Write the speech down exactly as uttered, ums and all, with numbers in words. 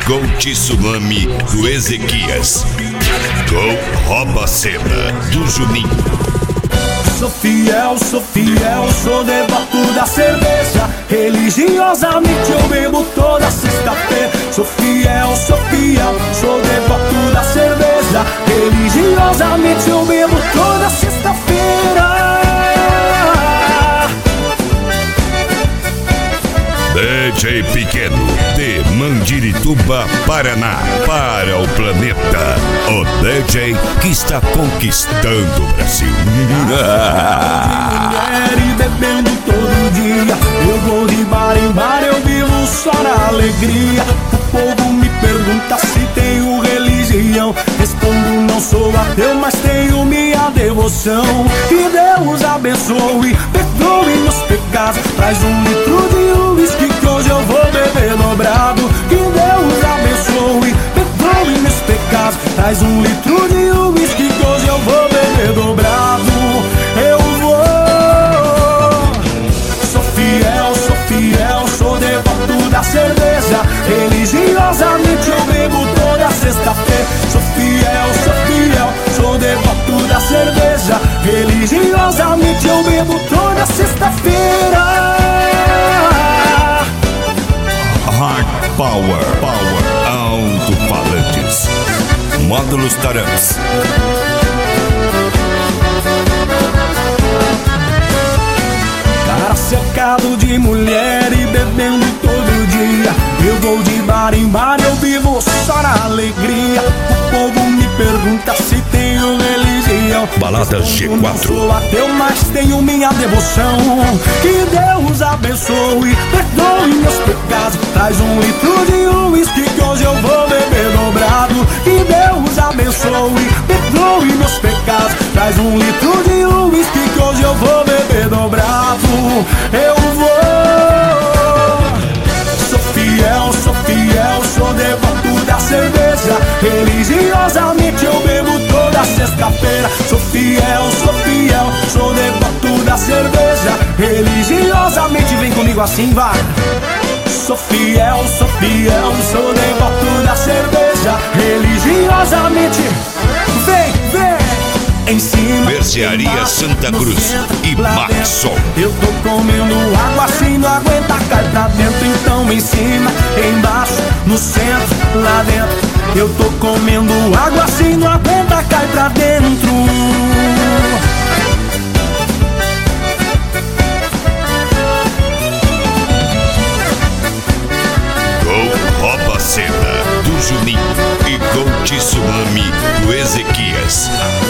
Gol Tsunami do Ezequias. Gol Rouba Cena do Juninho. Sou fiel, sou fiel, sou devoto da cerveja. Religiosamente eu bebo toda sexta-feira. Sou fiel, sou fiel, sou devoto da cerveja. Religiosamente eu bebo toda sexta-feira. D J Pequeno, de Mandirituba, Paraná, para o planeta. O D J que está conquistando o Brasil. Mulher e bebendo todo dia. Eu vou de bar em bar, eu vivo só na alegria. O povo me pergunta se tenho religião. Respondo, não sou ateu, mas tenho minha devoção. Que Deus abençoe, perdoe meus pecados. Traz um litro de uísque que hoje eu vou beber dobrado. Que Deus abençoe, perdoe meus pecados. Traz um litro de uísque que hoje eu vou beber dobrado. Eu vou. Sou fiel, sou fiel, sou devoto da cerveja. Religiosamente eu bebo toda sexta-feira. Sou fiel, sou fiel, sou devoto da cerveja. Religiosamente eu bebo toda sexta-feira. Hard Power, Power, alto-falantes, módulos Taramps. Cara cercado de mulher e bebendo todo dia. Eu vou de bar em bar, eu vivo só na alegria. O povo me pergunta se tenho religião. Baladas G quatro. Não sou ateu, mas tenho minha devoção. Que Deus abençoe, perdoe meus pecados. Traz um litro de uísque que hoje eu vou beber dobrado. Que Deus abençoe, perdoe meus pecados. Traz um litro de uísque que hoje eu vou beber dobrado. Eu vou. Sou fiel, sou fiel, sou devoto da cerveja. Religiosamente eu bebo toda sexta-feira. Sou fiel, sou fiel, sou devoto da cerveja. Religiosamente vem comigo assim, vai. Sou fiel, sou fiel, sou devoto da cerveja. Religiosamente vem, vem. Em cima, Mercearia embaixo, Santa Cruz centro, e Maxson. Eu tô comendo água assim, não aguenta, cai pra dentro. Então em cima, embaixo, no centro, lá dentro. Eu tô comendo água assim, não aguenta, cai pra dentro. Gol Rouba Cena do Juninho e Gol Tsunami do Ezequias.